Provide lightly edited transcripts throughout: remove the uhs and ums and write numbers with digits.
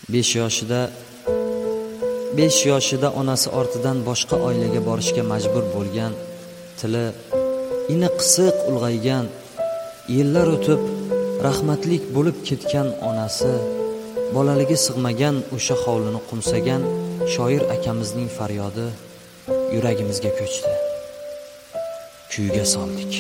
5 yoshida onasi ortidan boshqa oilaga borishga majbur bo'lgan, tili ini qisiq ulg'aygan, yillar o'tib rahmatlik bo'lib ketgan onasi, bolaligi sig'magan o'sha hovlini qumsagan shoir akamizning faryodi yuragimizga ko'chdi. Kuyga soldik.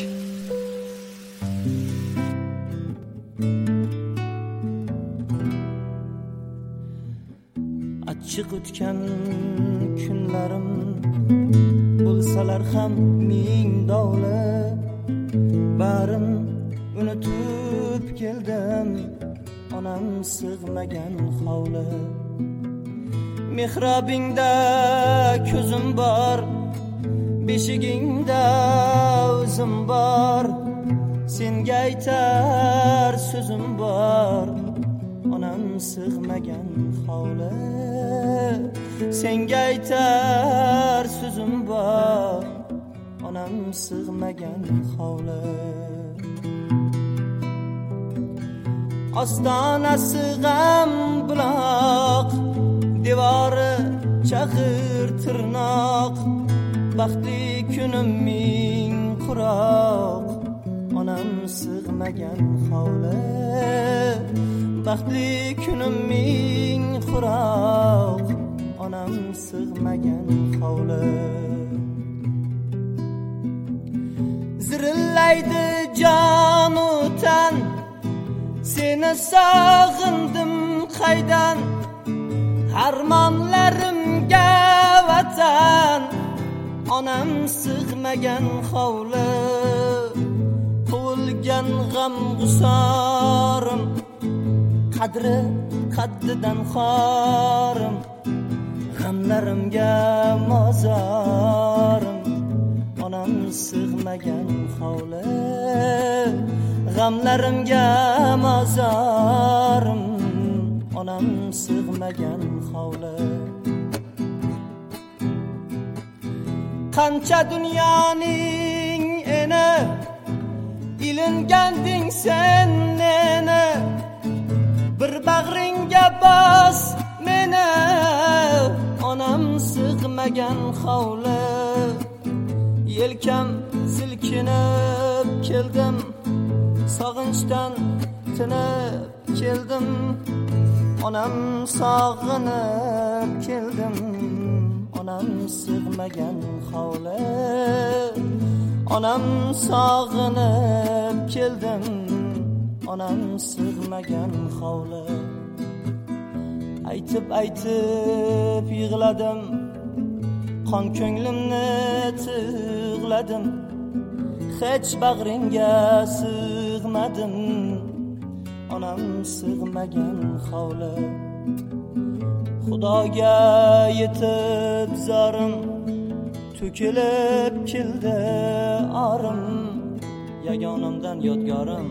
Achchiq o'tgan kunlarim bo'lsalar ham ming dovla, barim unutib keldim onam sig'magan hovli. Mehrobingda ko'zim bor, beshigingda o'zim bor, senga aytar so'zim bor, onam sig'magan hovli. Senga aytar so'zim bor, onam sig'magan hovli. Ostonasi g'am buloq, devori chaqir tirnoq, baxtli kunim ming quroq, onam sig'magan hovli. Baxtli kunim ming quroq, onam sig'magan hovli. Zirillaydi jon u tan, seni sog'indim qaydan, armonlarimga vatan, onam sig'magan hovli. Quvilgan g'am g'usorim, qadri qaddidan xorim, g'amlarimga mozorim, onam sig'magan hovli. G'amlarimga mozorim, onam sig'magan hovli. Qancha dunyoning eni, ilinganding sen neni, bir bag'ringga bos meni, onam sig'magan hovli. Yelkam silkinib keldim, sog'inchdan tinib keldim, onam sog'inib keldim, onam sig'magan hovli. Onam sog'inib keldim, onam sig'magan hovli. Aytib yig'ladim, qon ko'nglimni tig'ladim, hech bag'ringga sig'madim, onam sig'magan hovli. Xudoga yetib zorim, to'kilib keldi orim, yagonamdan yodgorim,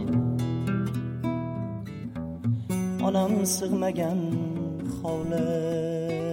onam sig'magan hovli.